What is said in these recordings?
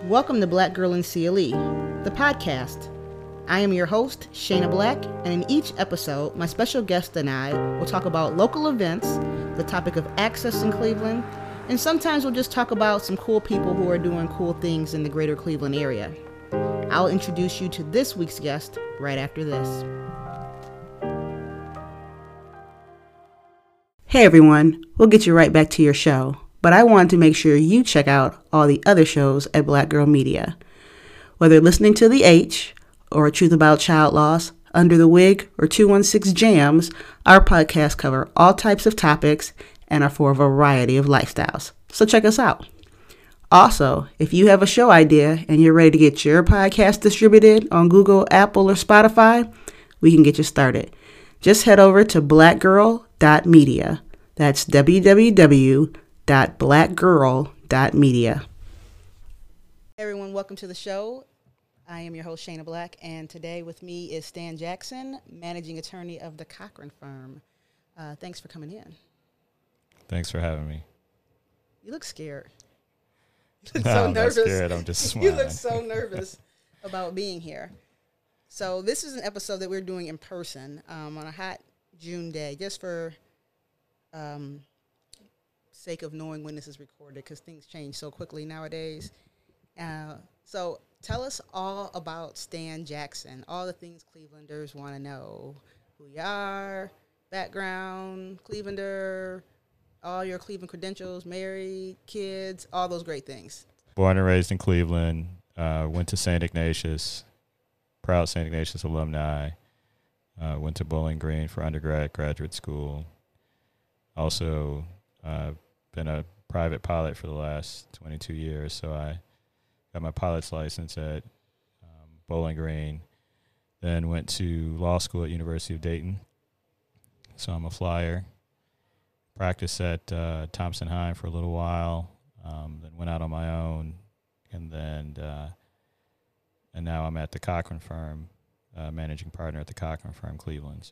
Welcome to Black Girl in CLE, the podcast. I am your host, Shayna Black, and in each episode, my special guest and I will talk about local events, the topic of access in Cleveland, and sometimes we'll just talk about some cool people who are doing cool things in the greater Cleveland area. I'll introduce you to this week's guest right after this. Hey everyone, we'll get you right back to your show, but I wanted to make sure you check out all the other shows at Black Girl Media. Whether listening to The H, or Truth About Child Loss, Under the Wig, or 216 Jams, our podcasts cover all types of topics and are for a variety of lifestyles. So check us out. Also, if you have a show idea and you're ready to get your podcast distributed on Google, Apple, or Spotify, we can get you started. Just head over to blackgirl.media. That's www.blackgirl.media. Hey everyone, welcome to the show. I am your host, Shayna Black, and today with me is Stan Jackson, managing attorney of the Cochran firm. Thanks for coming in. Thanks for having me. You look scared. You look No, so I'm nervous. not scared. I'm just smiling. You look so nervous about being here. So this is an episode that we're doing in person on a hot June day, just for sake of knowing when this is recorded, because things change so quickly nowadays. So tell us all about Stan Jackson, all the things Clevelanders want to know. Who you are, background, Clevelander, all your Cleveland credentials, married, kids, all those great things. Born and raised in Cleveland, went to St. Ignatius, proud St. Ignatius alumni, went to Bowling Green for undergrad, graduate school. Also been a private pilot for the last 22 years, so I got my pilot's license at Bowling Green, then went to law school at University of Dayton. So I'm a flyer. Practiced at Thompson Hine for a little while, then went out on my own, and now I'm at the Cochran firm, managing partner at the Cochran firm, Cleveland.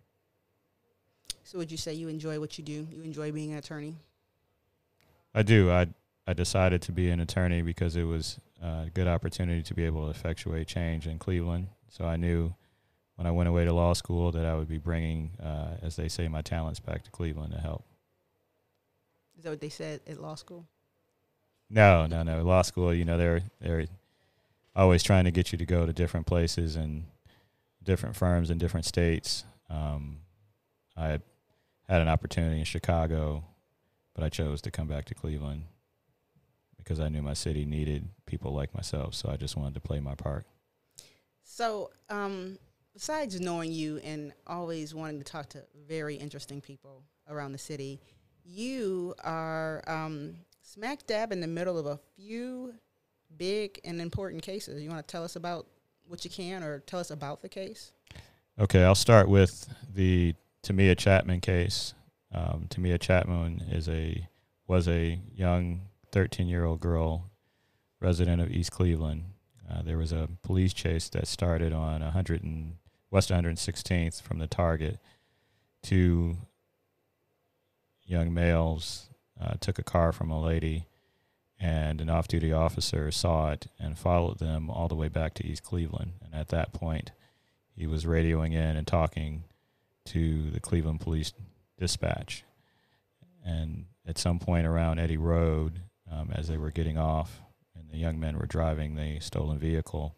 So would you say you enjoy what you do? You enjoy being an attorney? I do. I decided to be an attorney because it was a good opportunity to be able to effectuate change in Cleveland. So I knew when I went away to law school that I would be bringing, as they say, my talents back to Cleveland to help. Is that what they said at law school? No. Law school, they're always trying to get you to go to different places and different firms in different states. I had an opportunity in Chicago, but I chose to come back to Cleveland because I knew my city needed people like myself, so I just wanted to play my part. So, besides knowing you and always wanting to talk to very interesting people around the city, you are smack dab in the middle of a few big and important cases. You want to tell us about what you can, or tell us about the case? Okay, I'll start with the Tamia Chapman case. Tamia Chapman was a young 13-year-old girl, resident of East Cleveland. There was a police chase that started on West 116th from the Target. Two young males took a car from a lady, and an off-duty officer saw it and followed them all the way back to East Cleveland. And at that point, he was radioing in and talking to the Cleveland Police Dispatch. And at some point around Eddy Road, as they were getting off and the young men were driving the stolen vehicle,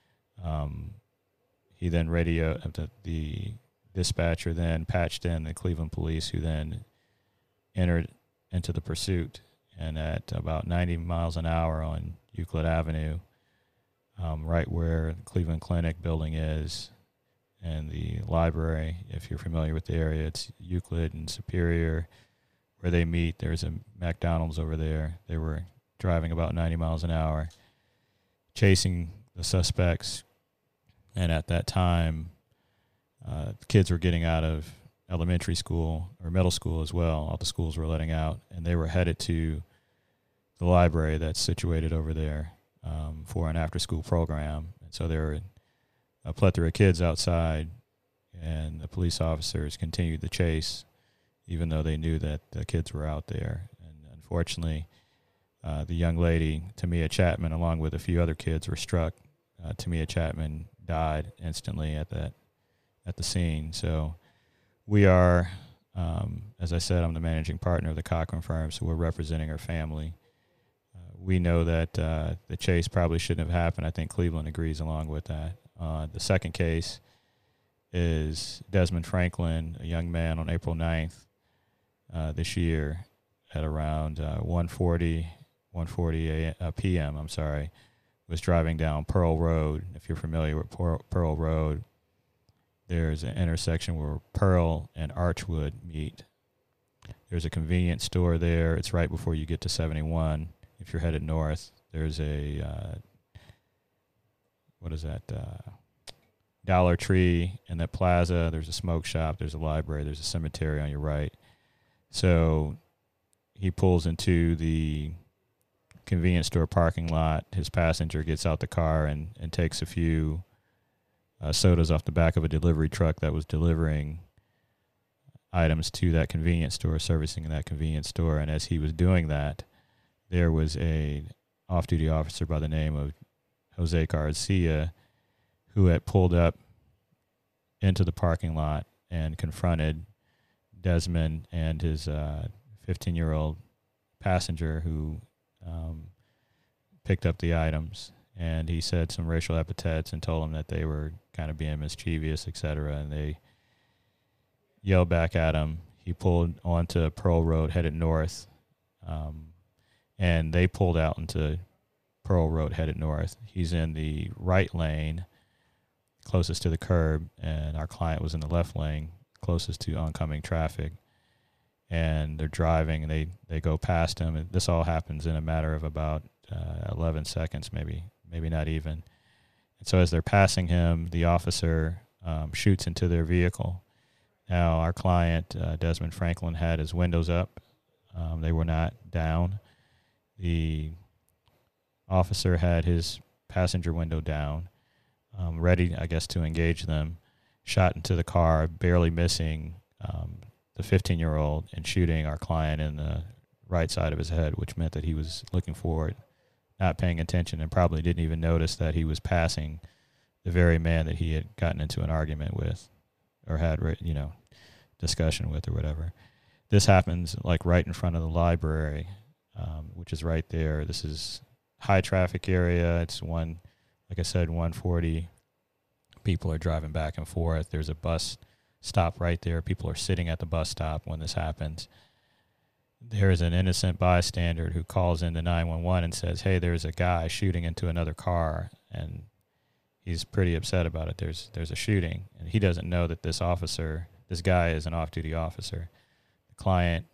he then the dispatcher then patched in the Cleveland police, who then entered into the pursuit. And at about 90 miles an hour on Euclid Avenue, right where the Cleveland Clinic building is, and the library, if you're familiar with the area, it's Euclid and Superior, where they meet. There's a McDonald's over there. They were driving about 90 miles an hour, chasing the suspects. And at that time, the kids were getting out of elementary school or middle school as well. All the schools were letting out, and they were headed to the library that's situated over there for an after-school program. And so there were a plethora of kids outside, and the police officers continued the chase, even though they knew that the kids were out there. And unfortunately, The young lady, Tamia Chapman, along with a few other kids, were struck. Tamia Chapman died instantly at the scene. So we are, as I said, I'm the managing partner of the Cochran firm, so we're representing her family. We know that the chase probably shouldn't have happened. I think Cleveland agrees along with that. The second case is Desmond Franklin, a young man on April 9th this year at around 1:40 p.m., was driving down Pearl Road. If you're familiar with Pearl Road, there's an intersection where Pearl and Archwood meet. There's a convenience store there. It's right before you get to 71. If you're headed north, there's a, Dollar Tree in that plaza. There's a smoke shop. There's a library. There's a cemetery on your right. So he pulls into the convenience store parking lot. His passenger gets out the car and takes a few sodas off the back of a delivery truck that was delivering items to that convenience store, servicing that convenience store. And as he was doing that, there was a off-duty officer by the name of Jose Garcia who had pulled up into the parking lot and confronted Desmond and his 15-year-old passenger who picked up the items. And he said some racial epithets and told them that they were kind of being mischievous, et cetera, and they yelled back at him. He pulled onto Pearl Road, headed north, and they pulled out into Pearl Road, headed north. He's in the right lane, closest to the curb, and our client was in the left lane, closest to oncoming traffic. And they're driving, and they go past him. And this all happens in a matter of about 11 seconds, maybe not even. And so as they're passing him, the officer shoots into their vehicle. Now, our client, Desmond Franklin, had his windows up. They were not down. The officer had his passenger window down, ready, I guess, to engage them, shot into the car, barely missing the 15-year-old and shooting our client in the right side of his head, which meant that he was looking forward, not paying attention, and probably didn't even notice that he was passing the very man that he had gotten into an argument with or had, discussion with or whatever. This happens like right in front of the library, which is right there. This is high traffic area. It's like I said, 1:40. People are driving back and forth. There's a bus stop right there. People are sitting at the bus stop when this happens. There is an innocent bystander who calls into 911 and says, hey, there's a guy shooting into another car, and he's pretty upset about it. There's a shooting, and he doesn't know that this guy is an off-duty officer. The client,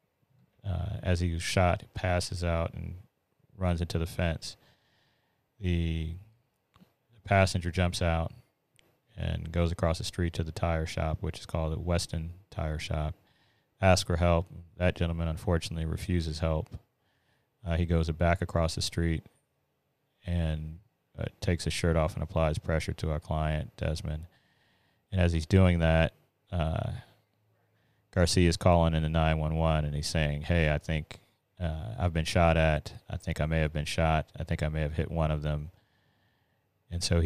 as he was shot, passes out and runs into the fence. The passenger jumps out and goes across the street to the tire shop, which is called the Weston Tire Shop, asks for help. That gentleman, unfortunately, refuses help. He goes back across the street and takes his shirt off and applies pressure to our client, Desmond. And as he's doing that, Garcia is calling into 911, and he's saying, hey, I think I've been shot at. I think I may have been shot. I think I may have hit one of them. And so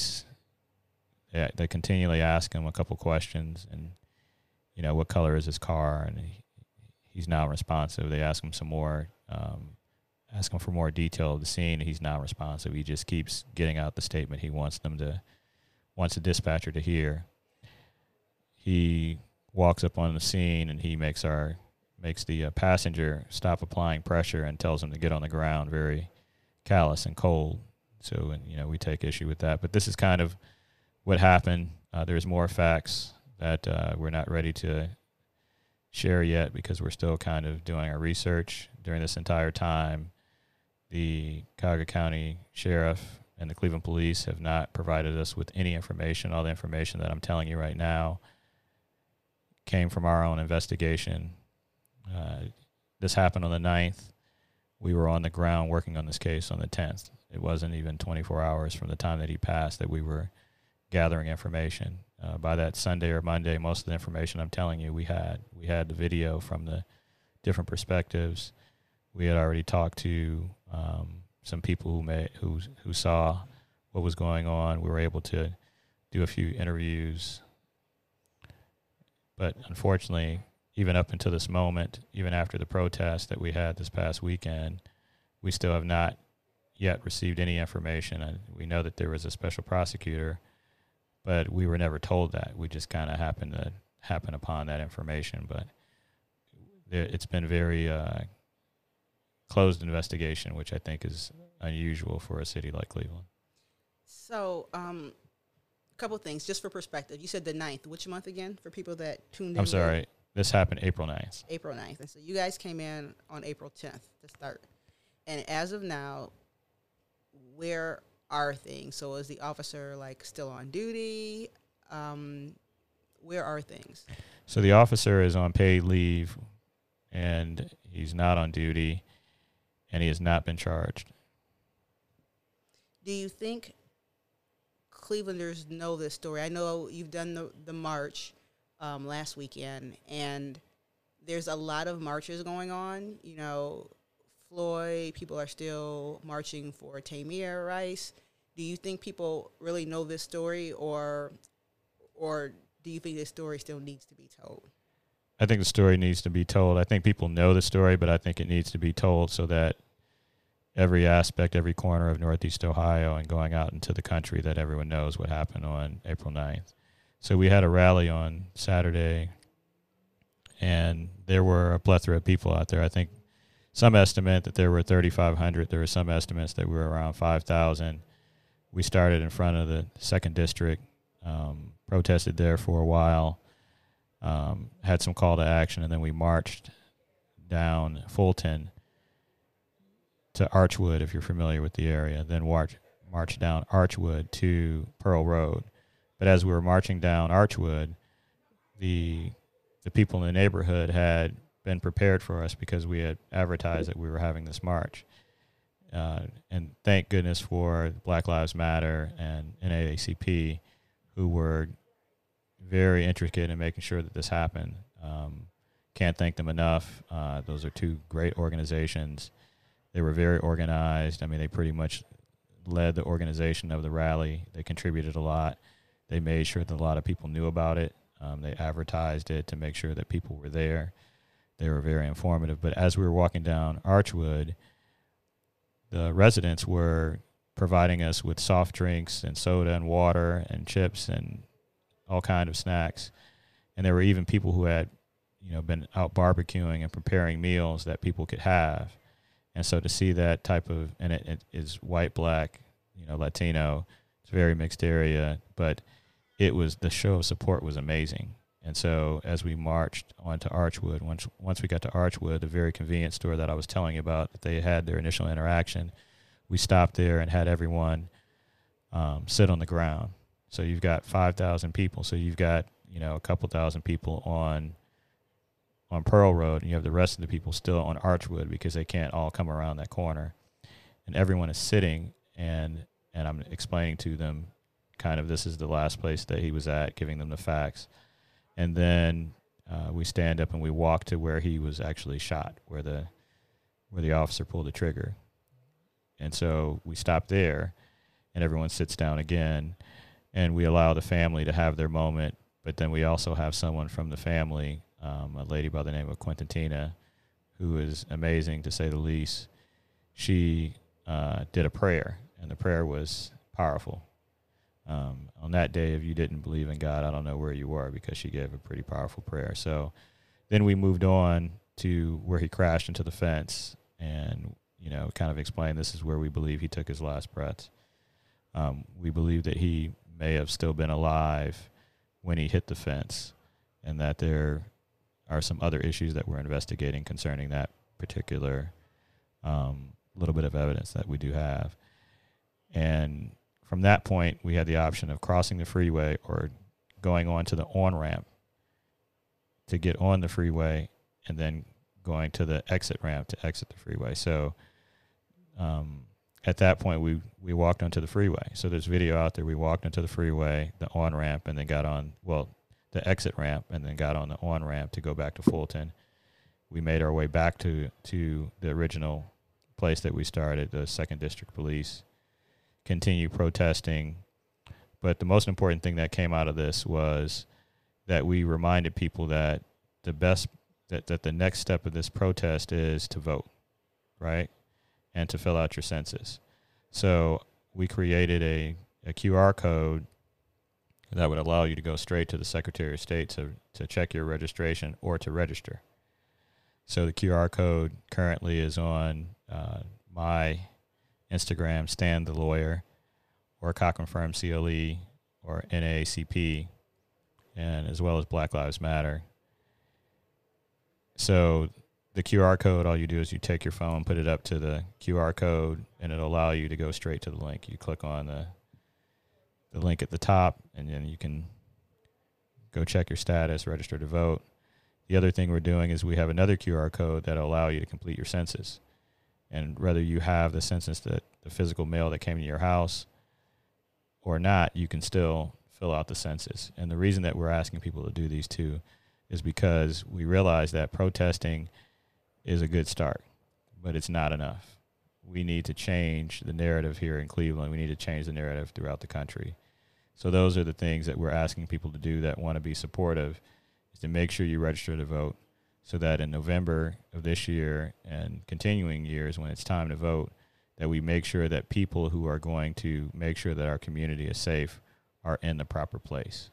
they continually ask him a couple questions, and, what color is his car? And he's not responsive. They ask him some more, ask him for more detail of the scene. He's not responsive. He just keeps getting out the statement he wants the dispatcher to hear. He walks up on the scene, and he makes the passenger stop applying pressure and tells him to get on the ground, very callous and cold. So, we take issue with that. But this is kind of what happened. There's more facts that we're not ready to share yet because we're still kind of doing our research. During this entire time, the Cuyahoga County Sheriff and the Cleveland Police have not provided us with any information. All the information that I'm telling you right now came from our own investigation. This happened on the 9th. We were on the ground working on this case on the 10th. It wasn't even 24 hours from the time that he passed that we were gathering information. By that Sunday or Monday, most of the information I'm telling you we had the video from the different perspectives. we had already talked to some people who saw what was going on. We were able to do a few interviews, but unfortunately, even up until this moment, even after the protest that we had this past weekend, we still have not yet received any information. And we know that there was a special prosecutor, but we were never told that. We just kind of happened to happen upon that information. But it's been very closed investigation, which I think is unusual for a city like Cleveland. So, a couple things, just for perspective. You said the 9th. Which month again, for people that tuned in? I'm sorry. This happened April 9th. April 9th. And so you guys came in on April 10th to start. And as of now, where are things? So is the officer, like, still on duty? Where are things? So the officer is on paid leave, and he's not on duty, and he has not been charged. Do you think Clevelanders know this story? I know you've done the march last weekend, and there's a lot of marches going on. You know, Floyd, people are still marching for Tamir Rice. Do you think people really know this story, or do you think this story still needs to be told? I think the story needs to be told. I think people know the story, but I think it needs to be told so that every aspect, every corner of Northeast Ohio and going out into the country, that everyone knows what happened on April 9th. So we had a rally on Saturday, and there were a plethora of people out there. I think some estimate that there were 3,500. There were some estimates that we were around 5,000. We started in front of the 2nd District, protested there for a while, had some call to action, and then we marched down Fulton to Archwood, if you're familiar with the area, then marched down Archwood to Pearl Road. But as we were marching down Archwood, the people in the neighborhood had been prepared for us because we had advertised that we were having this march. And thank goodness for Black Lives Matter and NAACP, who were very intricate in making sure that this happened. Can't thank them enough. Those are two great organizations. They were very organized. I mean, they pretty much led the organization of the rally. They contributed a lot. They made sure that a lot of people knew about it. They advertised it to make sure that people were there. They were very informative. But as we were walking down Archwood, the residents were providing us with soft drinks and soda and water and chips and all kind of snacks. And there were even people who had, been out barbecuing and preparing meals that people could have. And so to see that type of, and it is white, black, Latino, it's a very mixed area, but the show of support was amazing. And so as we marched onto Archwood, once we got to Archwood, the very convenience store that I was telling you about, that they had their initial interaction, we stopped there and had everyone sit on the ground. So you've got 5,000 people. So you've got, a couple thousand people on Pearl Road, and you have the rest of the people still on Archwood because they can't all come around that corner. And everyone is sitting, and I'm explaining to them kind of this is the last place that he was at, giving them the facts. And then we stand up and we walk to where he was actually shot, where the officer pulled the trigger. And so we stop there, and everyone sits down again, and we allow the family to have their moment. But then we also have someone from the family, a lady by the name of Quintantina, who is amazing to say the least. She did a prayer, and the prayer was powerful. On that day, if you didn't believe in God, I don't know where you were, because she gave a pretty powerful prayer. So then we moved on to where he crashed into the fence and, kind of explained this is where we believe he took his last breaths. We believe that he may have still been alive when he hit the fence, and that there are some other issues that we're investigating concerning that particular little bit of evidence that we do have. And from that point, we had the option of crossing the freeway or going on to the on-ramp to get on the freeway, and then going to the exit ramp to exit the freeway. So at that point, we walked onto the freeway. So there's video out there. We walked onto the freeway, the on-ramp, and then got on, the exit ramp, and then got on the on-ramp to go back to Fulton. we made our way back to the original place that we started, the 2nd District Police, continue protesting. But the most important thing that came out of this was that we reminded people that that the next step of this protest is to vote, right? And to fill out your census. So we created a QR code that would allow you to go straight to the Secretary of State to check your registration or to register. So the QR code currently is on my Instagram, Stan the Lawyer, or Cochran Firm CLE, or NAACP, and as well as Black Lives Matter. So the QR code, all you do is you take your phone, put it up to the QR code, and it'll allow you to go straight to the link. You click on the link at the top, and then you can go check your status, register to vote. The other thing we're doing is we have another QR code that'll allow you to complete your census. And whether you have the census, the physical mail that came to your house or not, you can still fill out the census. And the reason that we're asking people to do these two is because we realize that protesting is a good start, but it's not enough. We need to change the narrative here in Cleveland. We need to change the narrative throughout the country. So those are the things that we're asking people to do that want to be supportive, is to make sure you register to vote, so that in November of this year and continuing years when it's time to vote, that we make sure that people who are going to make sure that our community is safe are in the proper place.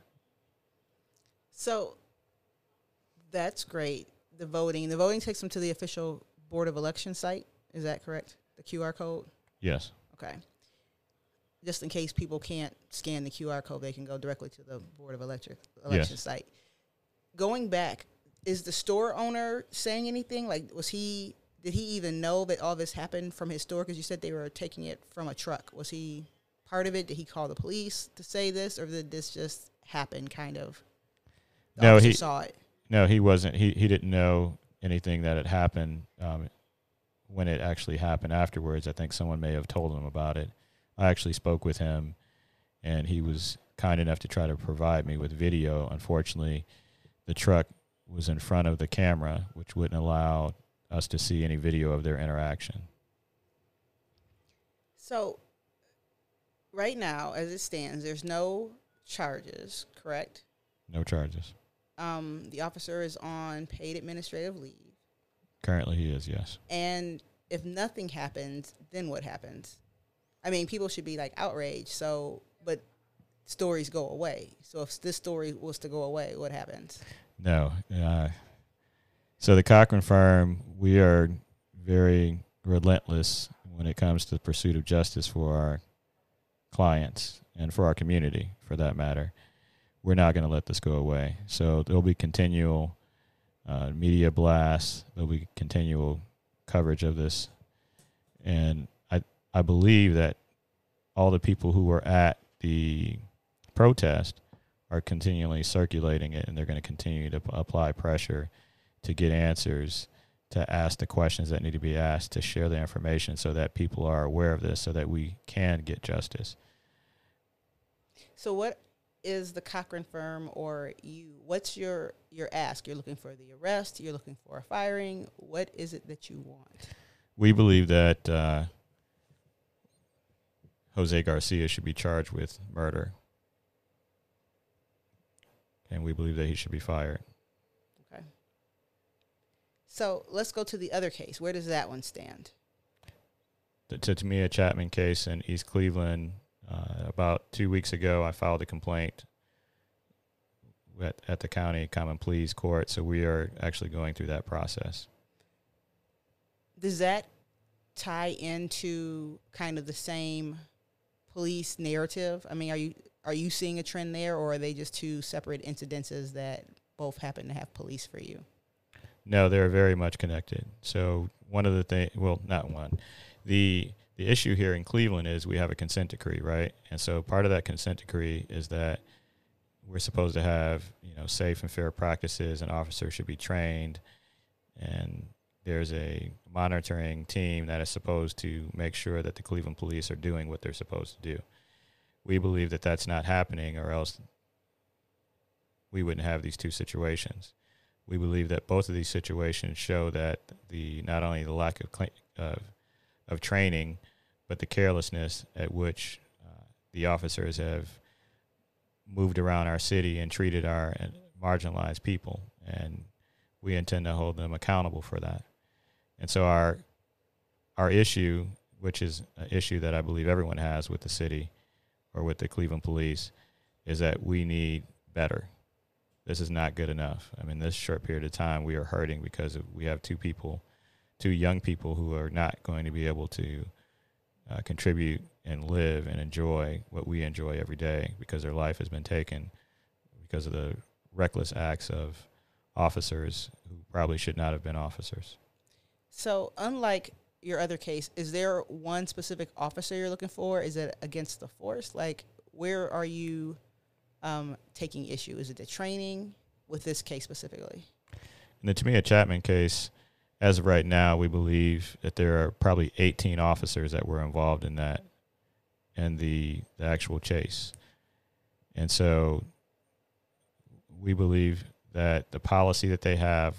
So that's great. The voting takes them to the official Board of Election site. Is that correct? The QR code? Yes. Okay. Just in case people can't scan the QR code, they can go directly to the Board of Election site. Going back, is the store owner saying anything? Like, did he even know that all this happened from his store? Because you said they were taking it from a truck. Was he part of it? Did he call the police to say this, or did this just happen kind of? No, he saw it. No, he wasn't. He didn't know anything that had happened when it actually happened afterwards. I think someone may have told him about it. I actually spoke with him, and he was kind enough to try to provide me with video. Unfortunately, the truck was in front of the camera, which wouldn't allow us to see any video of their interaction. So right now, as it stands, there's no charges, correct? No charges. The officer is on paid administrative leave. Currently he is, yes. And if nothing happens, then what happens? I mean, people should be, like, outraged, but stories go away. So if this story was to go away, what happens? No. So the Cochran Firm, we are very relentless when it comes to the pursuit of justice for our clients and for our community, for that matter. We're not going to let this go away. So there'll be continual media blasts. There'll be continual coverage of this. And I believe that all the people who were at the protest are continually circulating it, and they're going to continue to apply pressure to get answers, to ask the questions that need to be asked, to share the information so that people are aware of this, so that we can get justice. So what is the Cochran Firm, or you? What's your ask? You're looking for the arrest? You're looking for a firing? What is it that you want? We believe that Jose Garcia should be charged with murder, and we believe that he should be fired. Okay. So let's go to the other case. Where does that one stand? The Tamia Chapman case in East Cleveland. About 2 weeks ago, I filed a complaint at the County Common Pleas Court, so we are actually going through that process. Does that tie into kind of the same police narrative? I mean, are you seeing a trend there, or are they just two separate incidences that both happen to have police for you? No, they're very much connected. So one of the things, well, not one. The issue here in Cleveland is we have a consent decree, right? And so part of that consent decree is that we're supposed to have, safe and fair practices, and officers should be trained, and there's a monitoring team that is supposed to make sure that the Cleveland police are doing what they're supposed to do. We believe that that's not happening, or else we wouldn't have these two situations. we believe that both of these situations show that not only the lack of training, but the carelessness at which the officers have moved around our city and treated our marginalized people, and we intend to hold them accountable for that. And so our issue, which is an issue that I believe everyone has with the city or with the Cleveland Police, is that we need better. This is not good enough. I mean, this short period of time, we are hurting because we have two young people who are not going to be able to contribute and live and enjoy what we enjoy every day because their life has been taken because of the reckless acts of officers who probably should not have been officers. So unlike your other case, is there one specific officer you're looking for? Is it against the force? Like, where are you taking issue? Is it the training with this case specifically? In the Tamia Chapman case, as of right now, we believe that there are probably 18 officers that were involved in that, and the actual chase. And so we believe that the policy that they have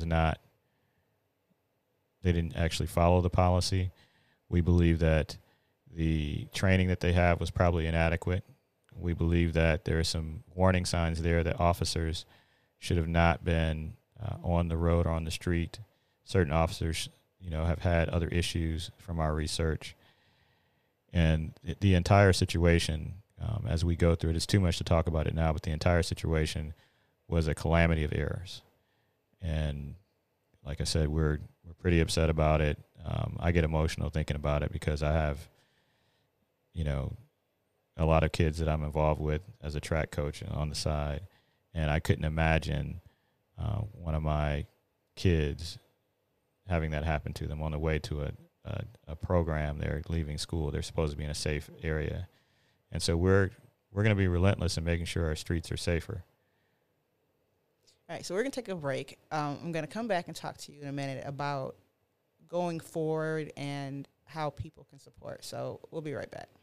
they didn't actually follow the policy. We believe that the training that they have was probably inadequate. We believe that there are some warning signs there that officers should have not been on the road or on the street. Certain officers, have had other issues from our research. And the entire situation, as we go through it, it's too much to talk about it now, but the entire situation was a calamity of errors. And like I said, we're pretty upset about it. I get emotional thinking about it because I have, a lot of kids that I'm involved with as a track coach on the side, and I couldn't imagine one of my kids having that happen to them on the way to a program. They're leaving school. They're supposed to be in a safe area. And so we're going to be relentless in making sure our streets are safer. All right, so we're going to take a break. I'm going to come back and talk to you in a minute about going forward and how people can support. So we'll be right back.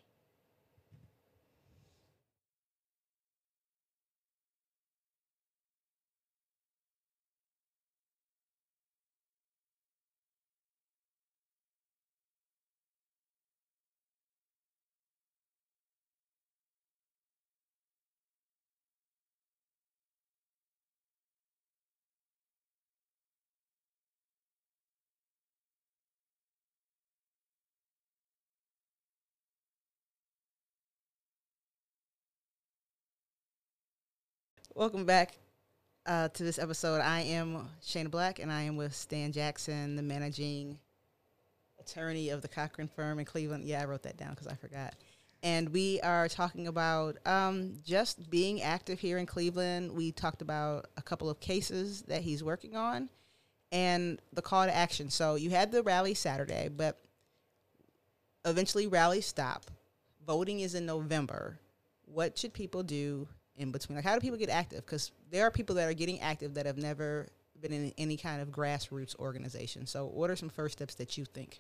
Welcome back to this episode. I am Shayna Black, and I am with Stan Jackson, the managing attorney of the Cochran firm in Cleveland. Yeah, I wrote that down because I forgot. And we are talking about just being active here in Cleveland. We talked about a couple of cases that he's working on and the call to action. So you had the rally Saturday, but eventually rallies stop. Voting is in November. What should people do in between? Like, how do people get active? Because there are people that are getting active that have never been in any kind of grassroots organization. So what are some first steps that you think?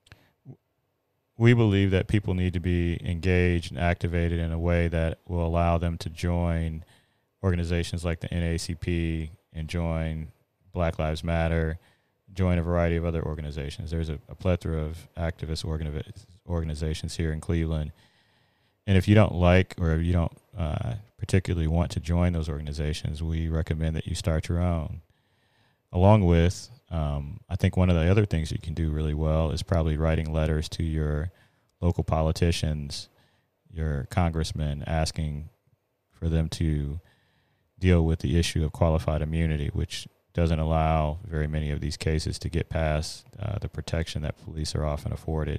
We believe that people need to be engaged and activated in a way that will allow them to join organizations like the NAACP and join Black Lives Matter, join a variety of other organizations. There's a plethora of activist organizations here in Cleveland. And if you don't like, or if you don't particularly want to join those organizations, we recommend that you start your own. Along with, I think one of the other things you can do really well is probably writing letters to your local politicians, your congressmen, asking for them to deal with the issue of qualified immunity, which doesn't allow very many of these cases to get past the protection that police are often afforded.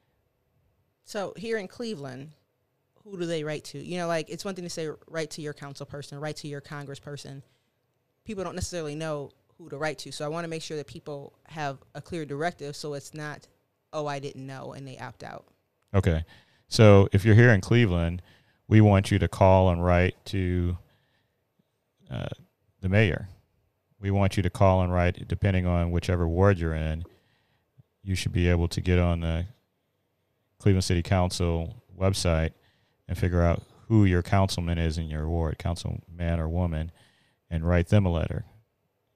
So here in Cleveland, who do they write to? Like, it's one thing to say write to your council person, write to your congressperson. People don't necessarily know who to write to. So I want to make sure that people have a clear directive so it's not, oh, I didn't know, and they opt out. Okay. So if you're here in Cleveland, we want you to call and write to the mayor. We want you to call and write, depending on whichever ward you're in. You should be able to get on the Cleveland City Council website and figure out who your councilman is in your ward, councilman or woman, and write them a letter.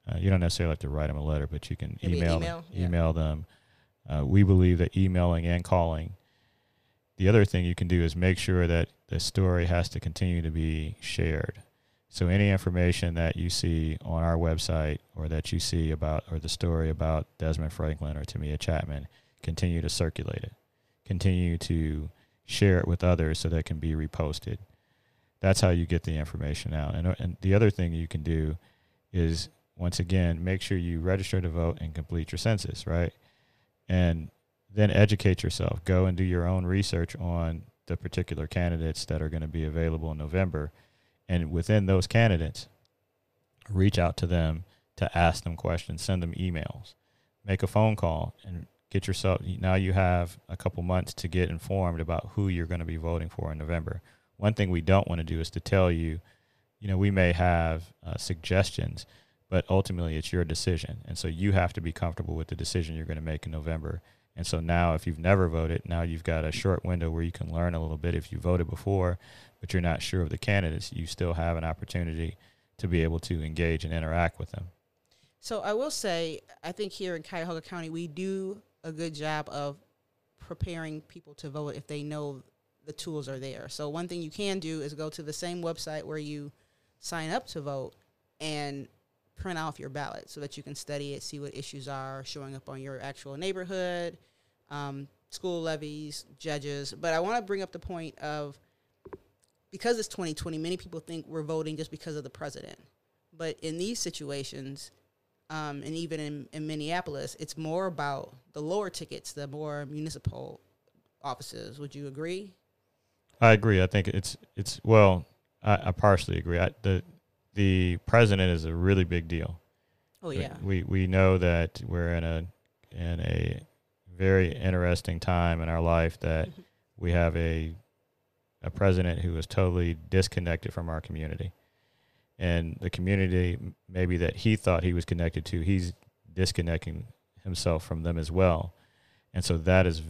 You don't necessarily have to write them a letter, but you can Maybe email them. We believe that emailing and calling. The other thing you can do is make sure that the story has to continue to be shared. So any information that you see on our website or that you see about, or the story about Desmond Franklin or Tamia Chapman, continue to circulate it. Continue to share it with others so that it can be reposted. That's how you get the information out. And the other thing you can do is, once again, make sure you register to vote and complete your census, right? And then educate yourself. Go and do your own research on the particular candidates that are going to be available in November. And within those candidates, reach out to them to ask them questions, send them emails, make a phone call, and get yourself, now you have a couple months to get informed about who you're going to be voting for in November. One thing we don't want to do is to tell you, we may have suggestions, but ultimately it's your decision. And so you have to be comfortable with the decision you're going to make in November. And so now, if you've never voted, now you've got a short window where you can learn a little bit. If you voted before, but you're not sure of the candidates, you still have an opportunity to be able to engage and interact with them. So I will say, I think here in Cuyahoga County, we do a good job of preparing people to vote if they know the tools are there. So one thing you can do is go to the same website where you sign up to vote and print off your ballot so that you can study it, see what issues are showing up on your actual neighborhood, school levies, judges. But I want to bring up the point of, because it's 2020, many people think we're voting just because of the president. But in these situations, and even in Minneapolis, it's more about the lower tickets, the more municipal offices. Would you agree? I agree. I think I partially agree. The president is a really big deal. Oh yeah. We know that we're in a very interesting time in our life, that we have a president who is totally disconnected from our community. And the community maybe that he thought he was connected to, he's disconnecting himself from them as well. And so that is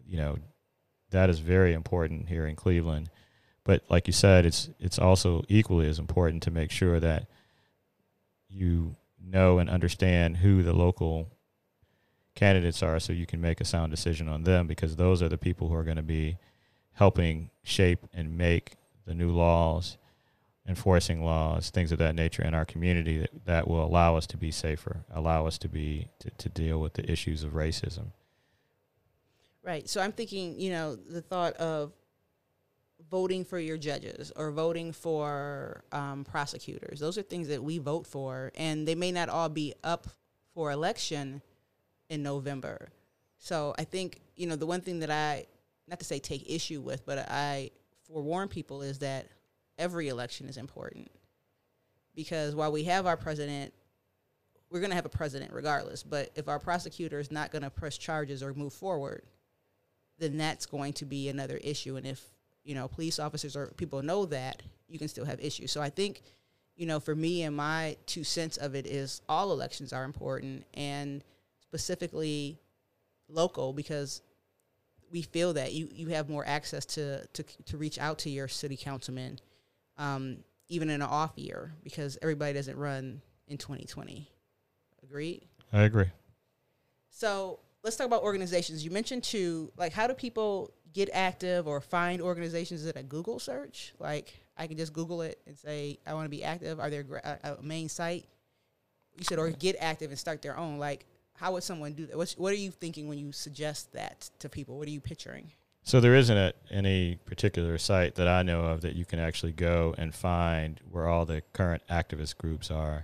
very important here in Cleveland. But like you said, it's also equally as important to make sure that you know and understand who the local candidates are so you can make a sound decision on them, because those are the people who are going to be helping shape and make the new laws, enforcing laws, things of that nature in our community that will allow us to be safer, allow us to deal with the issues of racism. Right. So I'm thinking, the thought of voting for your judges or voting for prosecutors. Those are things that we vote for, and they may not all be up for election in November. So I think, the one thing that I, not to say take issue with, but I forewarn people is that every election is important, because while we have our president, we're going to have a president regardless. But if our prosecutor is not going to press charges or move forward, then that's going to be another issue. And if, police officers or people know that, you can still have issues. So I think, for me and my 2 cents of it is all elections are important, and specifically local, because we feel that you have more access to reach out to your city councilman, even in an off year, because everybody doesn't run in 2020. Agreed? I agree. So let's talk about organizations. You mentioned how do people get active or find organizations? Is it a Google search? Like, I can just Google it and say, I want to be active. Are there a main site? You said, or get active and start their own. Like, how would someone do that? What are you thinking when you suggest that to people? What are you picturing? So there isn't any particular site that I know of that you can actually go and find where all the current activist groups are.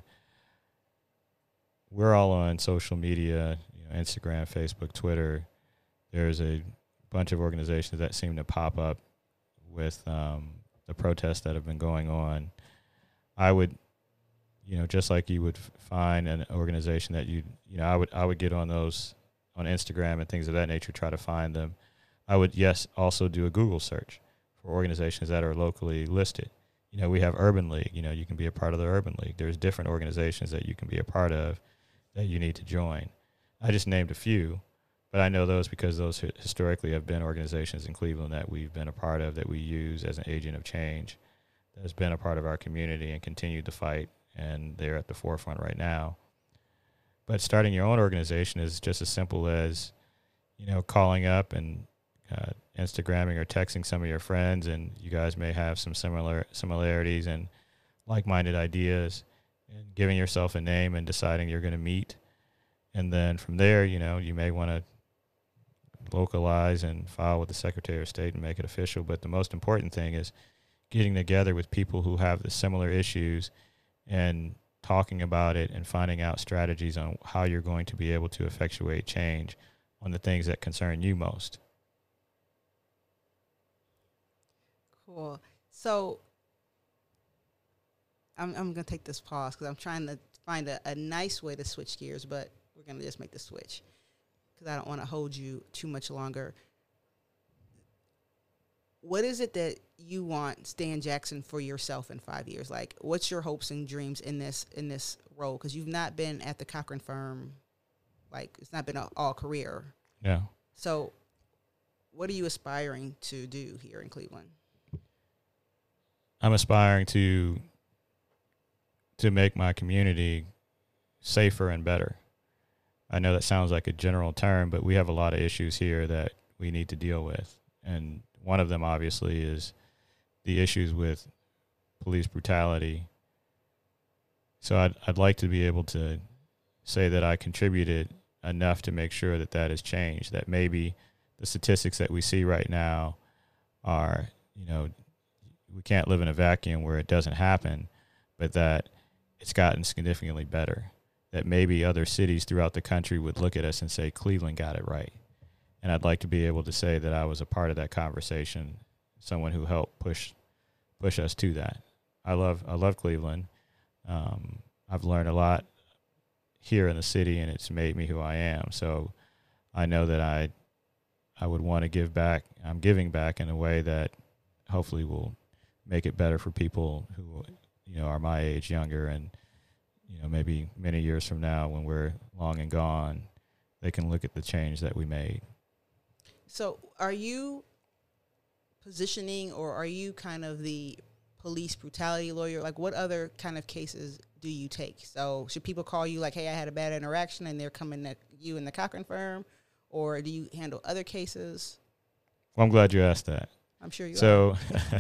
We're all on social media, Instagram, Facebook, Twitter. There's a bunch of organizations that seem to pop up with the protests that have been going on. I would, just like you would find an organization that I would get on those on Instagram and things of that nature, try to find them. I would, also do a Google search for organizations that are locally listed. We have Urban League. You can be a part of the Urban League. There's different organizations that you can be a part of that you need to join. I just named a few, but I know those because those historically have been organizations in Cleveland that we've been a part of, that we use as an agent of change, that has been a part of our community and continued to fight, and they're at the forefront right now. But starting your own organization is just as simple as, calling up and Instagramming or texting some of your friends, and you guys may have some similarities and like-minded ideas, and giving yourself a name and deciding you're going to meet. And then from there, you may want to localize and file with the Secretary of State and make it official. But the most important thing is getting together with people who have the similar issues and talking about it and finding out strategies on how you're going to be able to effectuate change on the things that concern you most. Cool. So I'm going to take this pause because I'm trying to find a nice way to switch gears, but we're going to just make the switch because I don't want to hold you too much longer. What is it that you want Stan Jackson for yourself in 5 years? Like, what's your hopes and dreams in this role? Because you've not been at the Cochran firm, like, it's not been an all career. Yeah. So what are you aspiring to do here in Cleveland? I'm aspiring to make my community safer and better. I know that sounds like a general term, but we have a lot of issues here that we need to deal with. And one of them, obviously, is the issues with police brutality. So I'd like to be able to say that I contributed enough to make sure that that has changed, that maybe the statistics that we see right now are, we can't live in a vacuum where it doesn't happen, but that it's gotten significantly better, that maybe other cities throughout the country would look at us and say, Cleveland got it right. And I'd like to be able to say that I was a part of that conversation, someone who helped push us to that. I love Cleveland. I've learned a lot here in the city, and it's made me who I am. So I know that I would want to give back. I'm giving back in a way that hopefully will make it better for people who, are my age, younger, and, maybe many years from now when we're long and gone, they can look at the change that we made. So are you positioning, or are you kind of the police brutality lawyer? Like, what other kind of cases do you take? So should people call you like, hey, I had a bad interaction, and they're coming at you in the Cochran firm? Or do you handle other cases? Well, I'm glad you asked that. I'm sure you are.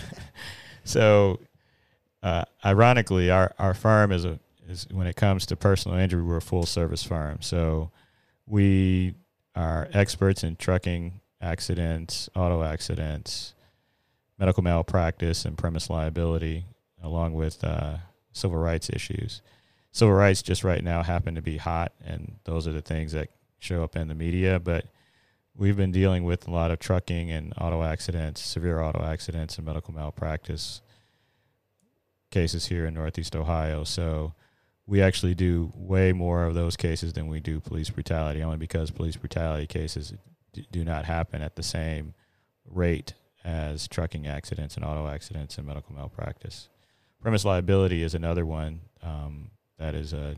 So ironically, our firm is when it comes to personal injury, we're a full service firm. So we are experts in trucking accidents, auto accidents, medical malpractice, and premise liability, along with civil rights issues. Civil rights just right now happen to be hot, and those are the things that show up in the media. But we've been dealing with a lot of trucking and auto accidents, severe auto accidents, and medical malpractice cases here in Northeast Ohio. So we actually do way more of those cases than we do police brutality, only because police brutality cases do not happen at the same rate as trucking accidents and auto accidents and medical malpractice. Premise liability is another one that is a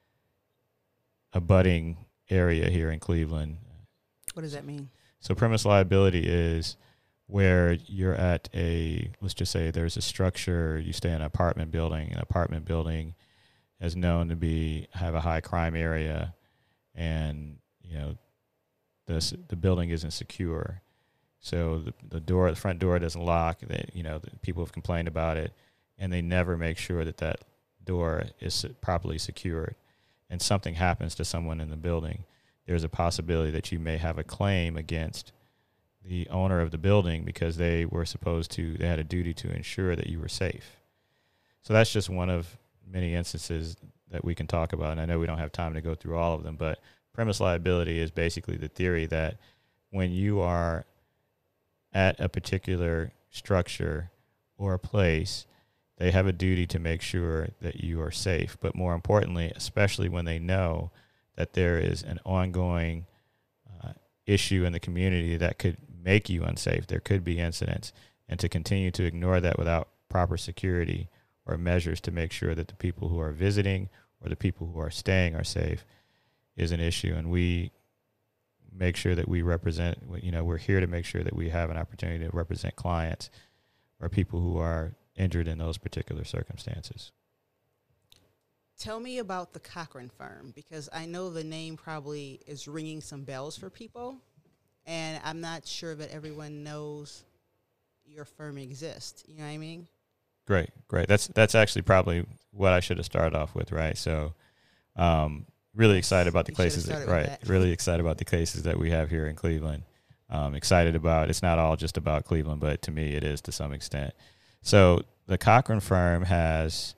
budding area here in Cleveland. What does that mean? So premise liability is where you're at let's just say there's a structure, you stay in an apartment building. An apartment building is known to have a high crime area, and the building isn't secure. So the front door doesn't lock. People have complained about it, and they never make sure that door is properly secured. And something happens to someone in the building, there's a possibility that you may have a claim against the owner of the building because they had a duty to ensure that you were safe. So that's just one of many instances that we can talk about, and I know we don't have time to go through all of them, but premise liability is basically the theory that when you are at a particular structure or a place, they have a duty to make sure that you are safe. But more importantly, especially when they know that there is an ongoing issue in the community that could make you unsafe, there could be incidents, and to continue to ignore that without proper security or measures to make sure that the people who are visiting or the people who are staying are safe is an issue. And we make sure that we represent, we're here to make sure that we have an opportunity to represent clients or people who are injured in those particular circumstances. Tell me about the Cochran firm, because I know the name probably is ringing some bells for people, and I'm not sure that everyone knows your firm exists. You know what I mean? Great. That's actually probably what I should have started off with, right? So, really excited about the cases really excited about the cases that we have here in Cleveland. Excited about, it's not all just about Cleveland, but to me it is to some extent. So the Cochran firm has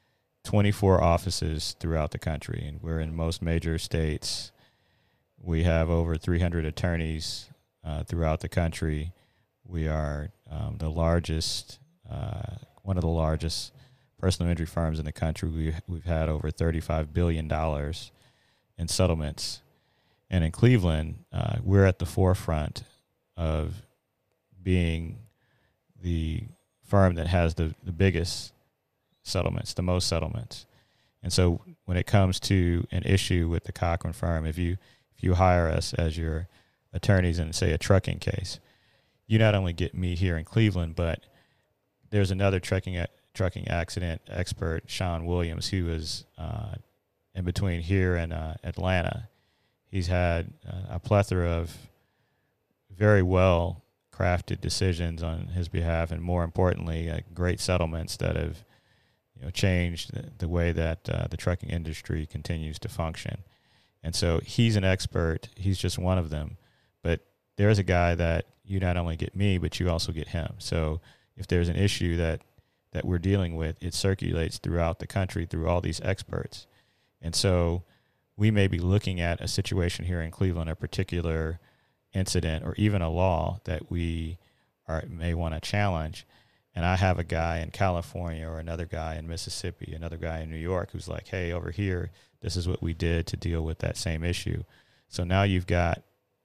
24 offices throughout the country, and we're in most major states. We have over 300 attorneys throughout the country. We are the largest, one of the largest personal injury firms in the country. We've had over $35 billion in settlements. And in Cleveland, we're at the forefront of being the firm that has the biggest settlements, the most settlements. And so when it comes to an issue with the Cochran firm, if you hire us as your attorneys in, say, a trucking case, you not only get me here in Cleveland, but there's another trucking accident expert, Sean Williams, who is in between here and Atlanta. He's had a plethora of very well crafted decisions on his behalf, and more importantly, great settlements that have changed the way that the trucking industry continues to function. And so he's an expert. He's just one of them. But there's a guy that you not only get me, but you also get him. So if there's an issue that we're dealing with, it circulates throughout the country through all these experts. And so we may be looking at a situation here in Cleveland, a particular incident or even a law that we may want to challenge. And I have a guy in California or another guy in Mississippi, another guy in New York who's like, hey, over here, this is what we did to deal with that same issue. So now you've got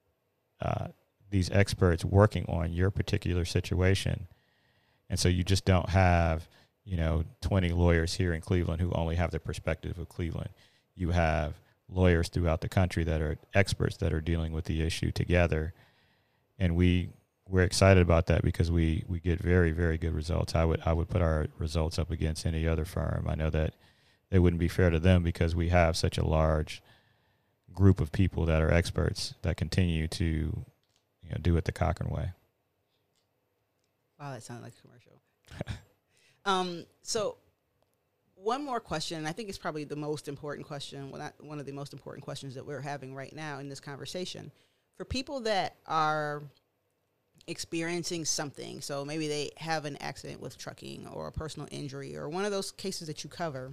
these experts working on your particular situation. And so you just don't have, 20 lawyers here in Cleveland who only have the perspective of Cleveland. You have lawyers throughout the country that are experts that are dealing with the issue together. And we're excited about that because we get very, very good results. I would put our results up against any other firm. I know that it wouldn't be fair to them because we have such a large group of people that are experts that continue to do it the Cochran way. Wow, that sounded like a commercial. So one more question, and I think it's probably the most important question, well, not one of the most important questions that we're having right now in this conversation. For people that are experiencing something, so maybe they have an accident with trucking or a personal injury or one of those cases that you cover,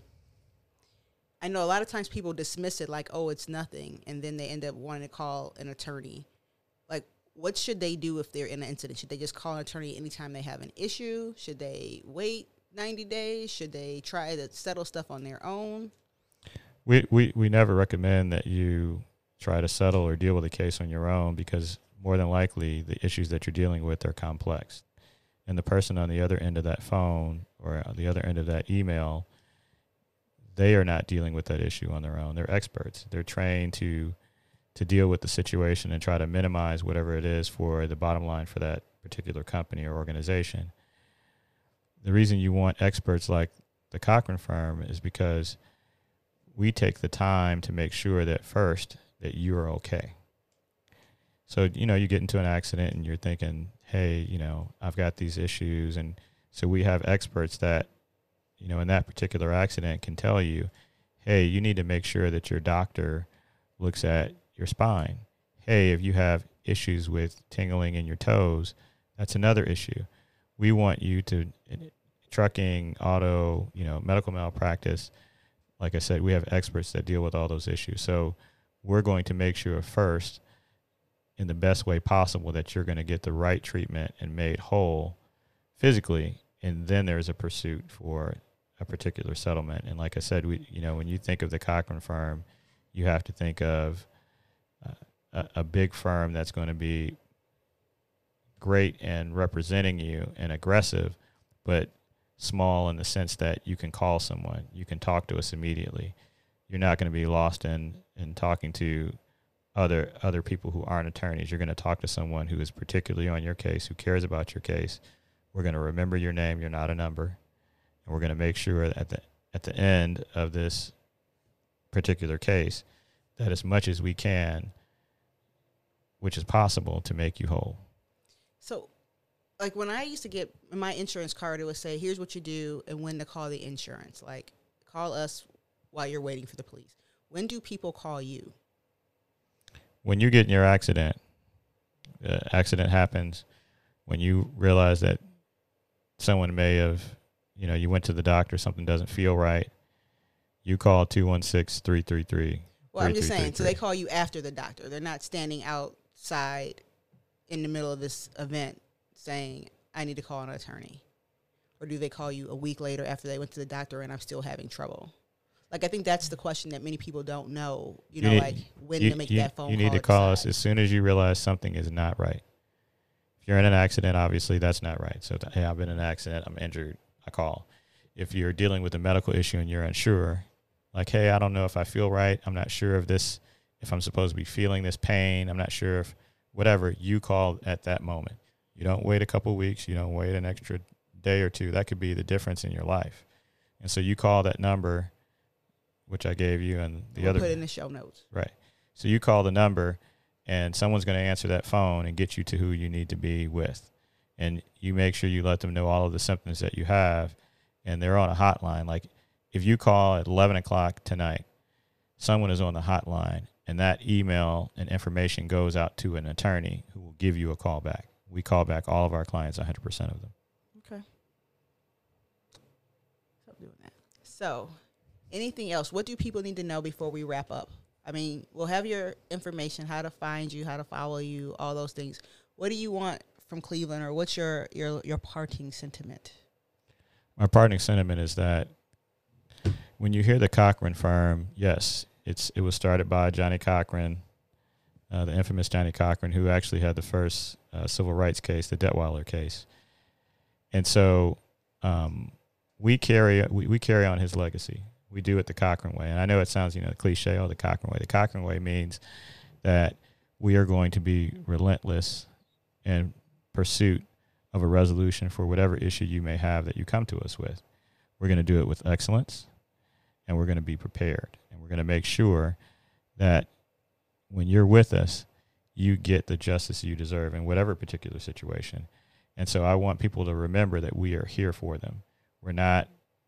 I know a lot of times people dismiss it like, oh, it's nothing, and then they end up wanting to call an attorney. Like, what should they do if they're in an incident? Should they just call an attorney anytime they have an issue? Should they wait 90 days? Should they try to settle stuff on their own? We never recommend that you try to settle or deal with a case on your own because more than likely the issues that you're dealing with are complex. And the person on the other end of that phone or the other end of that email, they are not dealing with that issue on their own. They're experts. They're trained to deal with the situation and try to minimize whatever it is for the bottom line for that particular company or organization. The reason you want experts like the Cochran firm is because we take the time to make sure that first that you are okay. So, you get into an accident and you're thinking, hey, I've got these issues. And so we have experts that, in that particular accident can tell you, hey, you need to make sure that your doctor looks at your spine. Hey, if you have issues with tingling in your toes, that's another issue. We want you to, trucking, auto, medical malpractice, like I said, we have experts that deal with all those issues. So we're going to make sure first, in the best way possible, that you're going to get the right treatment and made whole physically, and then there's a pursuit for a particular settlement. And like I said, when you think of the Cochran firm, you have to think of a big firm that's going to be great and representing you and aggressive, but small in the sense that you can call someone, you can talk to us immediately. You're not going to be lost in talking to other people who aren't attorneys. You're going to talk to someone who is particularly on your case, who cares about your case. We're going to remember your name. You're not a number. And we're going to make sure that at the end of this particular case, that as much as we can, which is possible, to make you whole. So, like when I used to get my insurance card, it would say, here's what you do and when to call the insurance. Like, call us while you're waiting for the police. When do people call you? When you get in your accident, accident happens, when you realize that someone may have, you went to the doctor, something doesn't feel right, you call 216-333. Well, I'm just saying, so they call you after the doctor. They're not standing outside in the middle of this event saying, I need to call an attorney. Or do they call you a week later after they went to the doctor and I'm still having trouble? Like, I think that's the question that many people don't know, when to make that phone call. You need to call us as soon as you realize something is not right. If you're in an accident, obviously that's not right. So, hey, I've been in an accident, I'm injured, I call. If you're dealing with a medical issue and you're unsure, like, hey, I don't know if I feel right, I'm not sure if I'm supposed to be feeling this pain, I'm not sure if whatever, you call at that moment. You don't wait a couple of weeks, you don't wait an extra day or two. That could be the difference in your life. And so you call that number, which I gave you, and we'll put in the show notes. Right. So you call the number, and someone's going to answer that phone and get you to who you need to be with. And you make sure you let them know all of the symptoms that you have, and they're on a hotline. Like, if you call at 11 o'clock tonight, someone is on the hotline, and that email and information goes out to an attorney who will give you a call back. We call back all of our clients, 100% of them. Okay. Stop doing that. So, anything else? What do people need to know before we wrap up? I mean, we'll have your information, how to find you, how to follow you, all those things. What do you want from Cleveland, or what's your parting sentiment? My parting sentiment is that when you hear the Cochran firm, yes, it was started by Johnnie Cochran, the infamous Johnnie Cochran, who actually had the first civil rights case, the Detweiler case. And so we carry on his legacy. We do it the Cochran way. And I know it sounds, cliche, the Cochran way. The Cochran way means that we are going to be relentless in pursuit of a resolution for whatever issue you may have that you come to us with. We're going to do it with excellence, and we're going to be prepared. And we're going to make sure that when you're with us, you get the justice you deserve in whatever particular situation. And so I want people to remember that we are here for them. We're not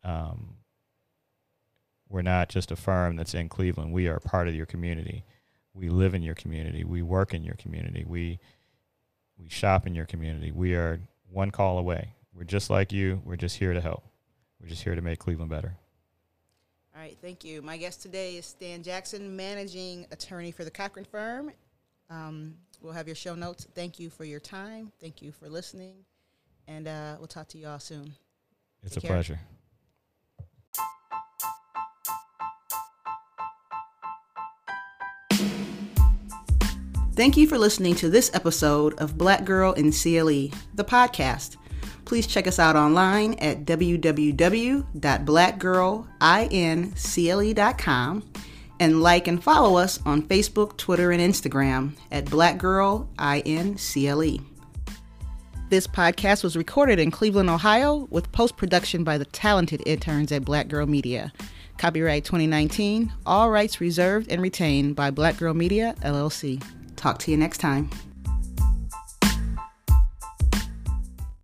just a firm that's in Cleveland. We are a part of your community. We live in your community. We work in your community. We shop in your community. We are one call away. We're just like you. We're just here to help. We're just here to make Cleveland better. All right, thank you. My guest today is Stan Jackson, managing attorney for the Cochran firm. We'll have your show notes. Thank you for your time. Thank you for listening. And we'll talk to you all soon. It's a pleasure. Thank you for listening to this episode of Black Girl in CLE, the podcast. Please check us out online at www.blackgirlincle.com and like and follow us on Facebook, Twitter, and Instagram at blackgirlincle. This podcast was recorded in Cleveland, Ohio, with post-production by the talented interns at Black Girl Media. Copyright 2019, all rights reserved and retained by Black Girl Media, LLC. Talk to you next time.